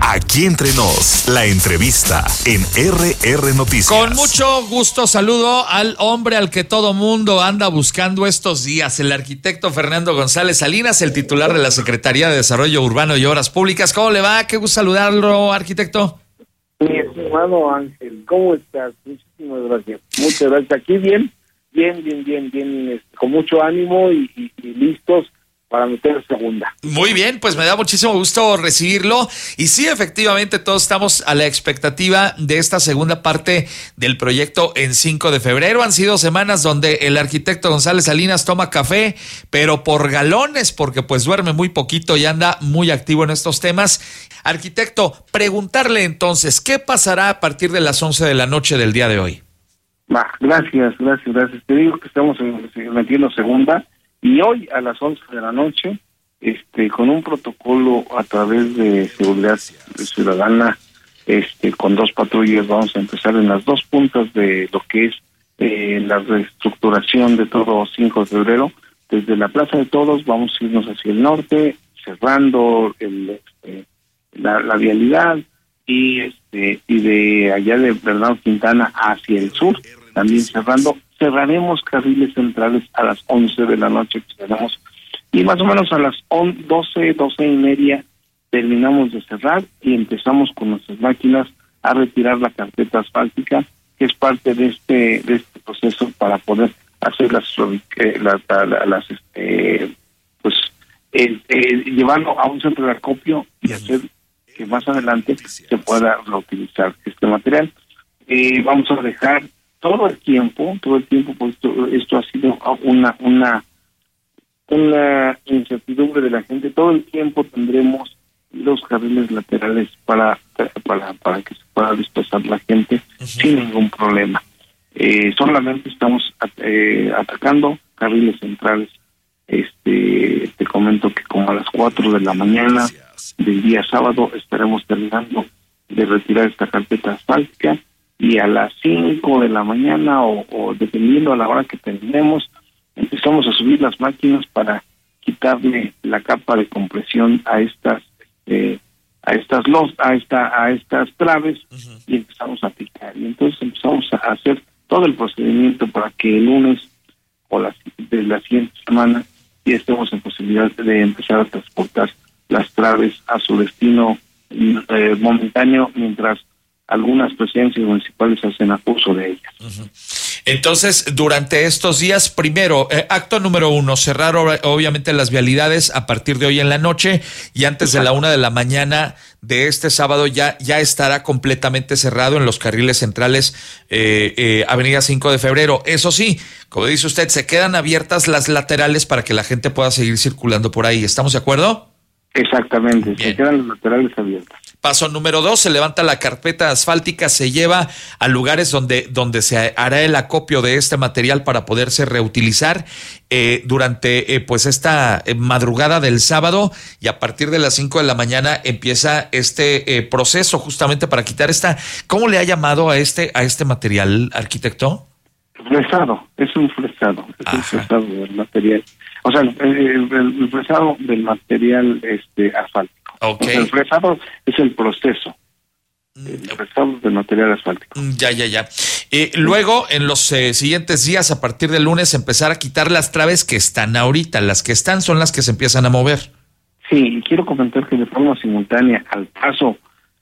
Aquí entre nos, la entrevista en RR Noticias. Con mucho gusto saludo al hombre al que todo mundo anda buscando estos días, el arquitecto Fernando González Salinas, el titular de la Secretaría de Desarrollo Urbano y Obras Públicas. ¿Cómo le va? Qué gusto saludarlo, arquitecto. Mi estimado Ángel, ¿cómo estás? Muchísimas gracias. Muchas gracias. Aquí bien, con mucho ánimo y listos para meter segunda. Muy bien, pues me da muchísimo gusto recibirlo. Y sí, efectivamente, todos estamos a la expectativa de esta segunda parte del proyecto en 5 de febrero. Han sido semanas donde el arquitecto González Salinas toma café, pero por galones, porque pues duerme muy poquito y anda muy activo en estos temas. Arquitecto, preguntarle entonces, ¿qué pasará a partir de las 11 de la noche del día de hoy? Gracias. Te digo que estamos metiendo segunda. Y hoy a las 11 de la noche, con un protocolo a través de seguridad ciudadana, con 2 patrullas, vamos a empezar en las 2 puntas de lo que es la reestructuración de todo 5 de febrero. Desde la Plaza de Todos vamos a irnos hacia el norte, cerrando la vialidad, y de allá de Bernardo Quintana hacia el sur, también cerrando. Cerraremos carriles centrales a las 11 de la noche que cerramos, y más o menos a las 12 y media terminamos de cerrar y empezamos con nuestras máquinas a retirar la carpeta asfáltica, que es parte de este proceso para poder hacer llevarlo a un centro de acopio y hacer que más adelante se pueda reutilizar este material. Vamos a dejar todo el tiempo, pues esto ha sido una incertidumbre de la gente. Todo el tiempo tendremos los carriles laterales para que se pueda desplazar la gente sin ningún problema. Solamente estamos atacando carriles centrales. Te comento que como a las 4 de la mañana del día sábado estaremos terminando de retirar esta carpeta asfáltica, y a las 5 de la mañana o dependiendo a la hora que terminemos, empezamos a subir las máquinas para quitarle la capa de compresión a estas traves, y empezamos a aplicar. Y entonces empezamos a hacer todo el procedimiento para que el lunes o de la siguiente semana ya estemos en posibilidad de empezar a transportar las traves a su destino momentáneo, mientras algunas presidencias municipales hacen uso de ellas. Entonces, durante estos días, primero, acto número 1, cerrar obviamente las vialidades a partir de hoy en la noche, y antes de la 1 de la mañana de este sábado ya estará completamente cerrado en los carriles centrales, Avenida 5 de febrero. Eso sí, como dice usted, se quedan abiertas las laterales para que la gente pueda seguir circulando por ahí. ¿Estamos de acuerdo? Exactamente. Bien. Se quedan las laterales abiertas. Paso número 2, se levanta la carpeta asfáltica, se lleva a lugares donde se hará el acopio de este material para poderse reutilizar durante pues esta madrugada del sábado, y a partir de las 5 de la mañana empieza este proceso justamente para quitar ¿cómo le ha llamado a este material, arquitecto? Fresado, es un fresado del material. O sea, el fresado del material asfáltico. Okay. O sea, el fresado es el proceso. El fresado del material asfáltico. Ya. Luego, en los siguientes días, a partir del lunes, empezar a quitar las traves que están ahorita. Las que están son las que se empiezan a mover. Sí, y quiero comentar que de forma simultánea al paso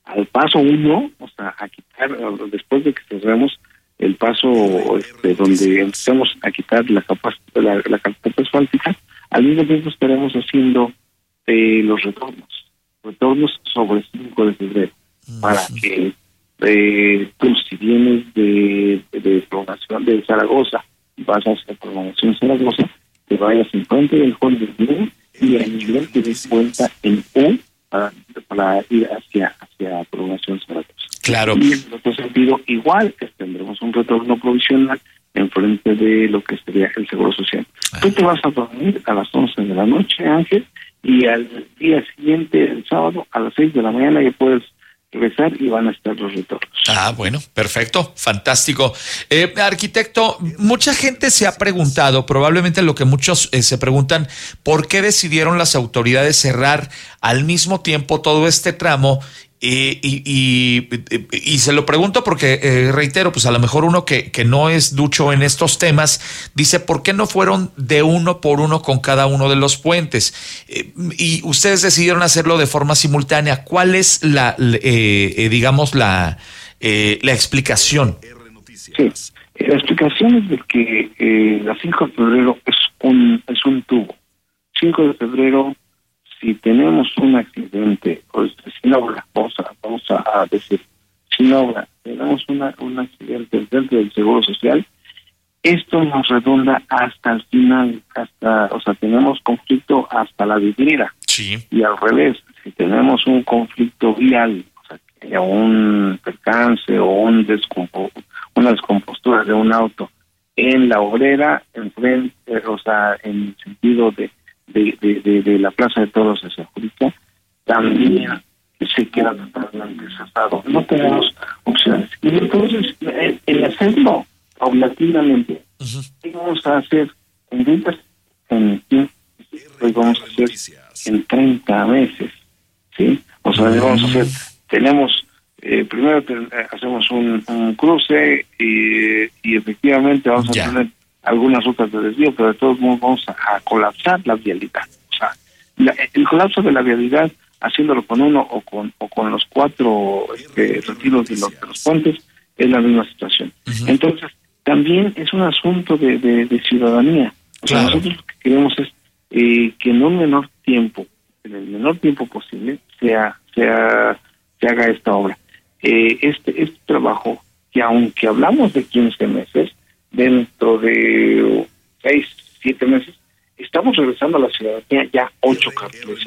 1, o sea, a quitar, después de que cerremos el paso donde empezamos a quitar la carpeta asfáltica, al mismo tiempo estaremos haciendo los retornos sobre 5 de febrero, para que tú, si vienes de programación de Zaragoza y vas hacia programación Zaragoza, te vayas en frente del hall de Blue y al nivel te des vuelta en U para ir hacia programación Zaragoza. Claro. Y en otro sentido, igual que tendremos un retorno provisional enfrente de lo que sería el Seguro Social. Tú te vas a dormir a las 11 de la noche, Ángel, y al día siguiente, el sábado, a las 6 de la mañana ya puedes regresar y van a estar los retornos. Bueno, perfecto, fantástico. Arquitecto, mucha gente se ha preguntado, probablemente lo que muchos se preguntan, ¿por qué decidieron las autoridades cerrar al mismo tiempo todo este tramo Y se lo pregunto porque, reitero, pues a lo mejor uno que no es ducho en estos temas, dice, ¿por qué no fueron de uno por uno con cada uno de los puentes? Y ustedes decidieron hacerlo de forma simultánea. ¿Cuál es digamos, la explicación? Sí, la explicación es de que la 5 de febrero es un tubo. 5 de febrero, si tenemos un accidente, o sin obra, vamos a decir, sin obra, tenemos un accidente dentro del Seguro Social, esto nos redonda hasta el final, tenemos conflicto hasta la vidriera. Sí. Y al revés, si tenemos un conflicto vial, que haya un percance o una descompostura de un auto en la obrera, en el sentido de la Plaza de Toros hacia Jurica, también se queda totalmente cesado. No tenemos opciones. Y entonces, el hacerlo paulatinamente, vamos a hacer en 20, vamos a hacer en 30 meses, ¿sí? Vamos a hacer, primero hacemos un cruce y efectivamente vamos a tener algunas rutas de desvío, pero de todos modos vamos a colapsar la vialidad. El colapso de la vialidad, haciéndolo con uno o con los 4 retiros de los puentes, es la misma situación. Entonces, también es un asunto de ciudadanía. Claro. Nosotros lo que queremos es que en el menor tiempo posible, se haga esta obra. Este trabajo, que aunque hablamos de 15 meses, dentro de 6, 7 meses, estamos regresando a la ciudadanía ya 8 carriles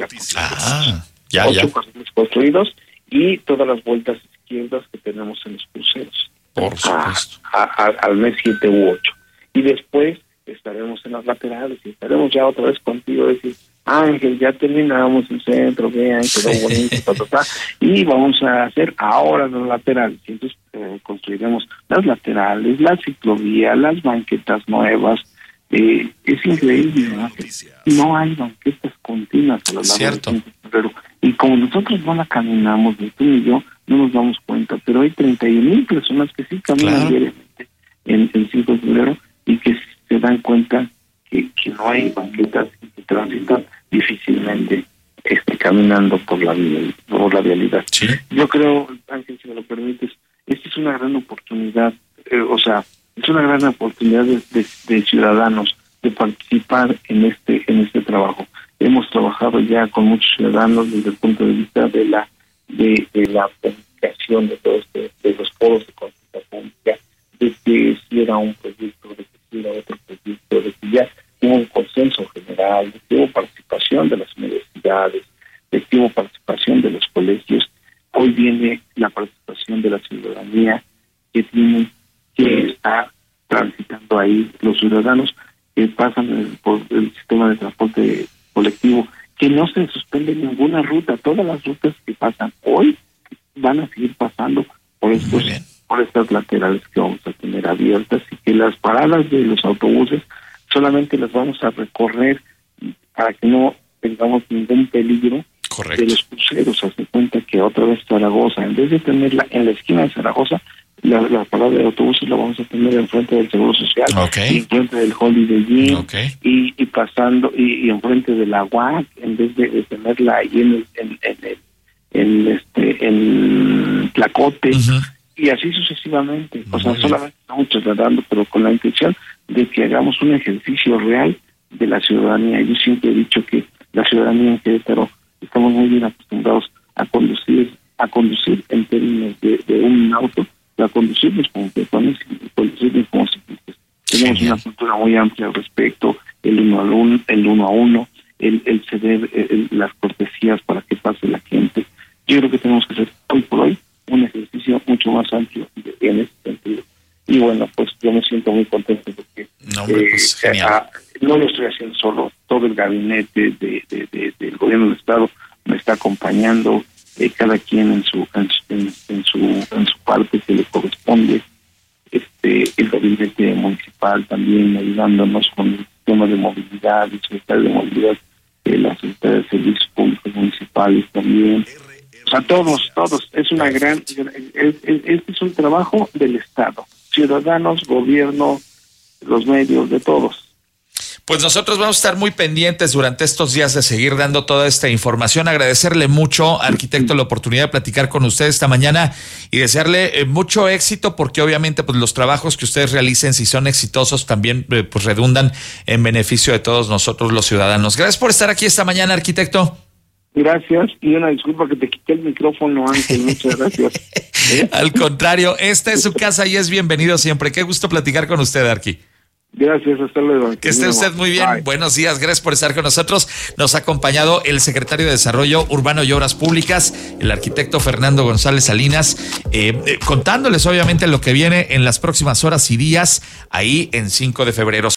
carriles construidos y todas las vueltas izquierdas que tenemos en los cruceros. Por supuesto. Al mes 7 u 8. Y después estaremos en las laterales y estaremos ya otra vez contigo, decir, Ángel, ya terminamos el centro, vean, quedó bonito, y vamos a hacer ahora los laterales. Y entonces construiremos las laterales, la ciclovía, las banquetas nuevas. Es increíble, ¿no? No hay banquetas continuas a lo largo del febrero. Y como nosotros no la caminamos, ni tú ni yo, no nos damos cuenta, pero hay 31,000 personas que sí caminan diariamente en 5 de febrero y que se dan cuenta que no hay banquetas y que transitan difícilmente caminando por la vialidad. Sí. Yo creo, Ángel, si me lo permites, esta es una gran oportunidad, es una gran oportunidad de ciudadanos de participar en este trabajo. Hemos trabajado ya con muchos ciudadanos desde el punto de vista de la planificación de todo de los foros de consulta pública, de que si era un proyecto, de que si era otro proyecto, de que ya hubo un consenso general, de que hubo participación de las universidades, de que hubo participación de los colegios. Hoy viene la participación de la ciudadanía que está transitando ahí, los ciudadanos que pasan por el sistema de transporte colectivo, que no se suspende ninguna ruta. Todas las rutas que pasan hoy van a seguir pasando por estas laterales que vamos a tener abiertas, y que las paradas de los autobuses solamente las vamos a recorrer para que no tengamos ningún peligro. Correcto. De los cruceros. Hace cuenta que otra vez Zaragoza, en vez de tenerla en la esquina de Zaragoza, la parada de autobuses la vamos a tener enfrente del Seguro Social, y enfrente del Holiday Inn, y pasando y enfrente de la UAC, en vez de tenerla ahí en Tlacote, y así sucesivamente. Solamente estamos trasladando, pero con la intención de que hagamos un ejercicio real de la ciudadanía. Yo siempre he dicho que la ciudadanía en Querétaro estamos muy bien acostumbrados a conducir en términos de un auto, a conducirnos como peatones y conducirnos como ciclistas. Tenemos una cultura muy amplia al respecto, el uno a uno, el ceder las cortesías para que pase la gente. Yo creo que tenemos que hacer hoy por hoy un ejercicio mucho más amplio en ese sentido. Y bueno, pues yo me siento muy contento porque no lo estoy haciendo solo. Todo el gabinete del gobierno del estado me está acompañando, cada quien en su parte que le corresponde. El gabinete municipal también ayudándonos con el tema de movilidad, el secretario de movilidad, la secretaria de Servicios Públicos Municipales también. A todos, es una este es un trabajo del Estado, ciudadanos, gobierno, los medios, de todos. Pues nosotros vamos a estar muy pendientes durante estos días de seguir dando toda esta información. Agradecerle mucho, arquitecto, la oportunidad de platicar con usted esta mañana y desearle mucho éxito, porque obviamente pues los trabajos que ustedes realicen, si son exitosos, también pues redundan en beneficio de todos nosotros los ciudadanos. Gracias por estar aquí esta mañana, arquitecto. Gracias, y una disculpa que te quité el micrófono antes, muchas gracias. Al contrario, esta es su casa y es bienvenido siempre. Qué gusto platicar con usted, Arqui. Gracias, hasta luego. Que esté usted muy bien. Bye. Buenos días, gracias por estar con nosotros. Nos ha acompañado el secretario de Desarrollo Urbano y Obras Públicas, el arquitecto Fernando González Salinas, contándoles obviamente lo que viene en las próximas horas y días ahí en 5 de febrero.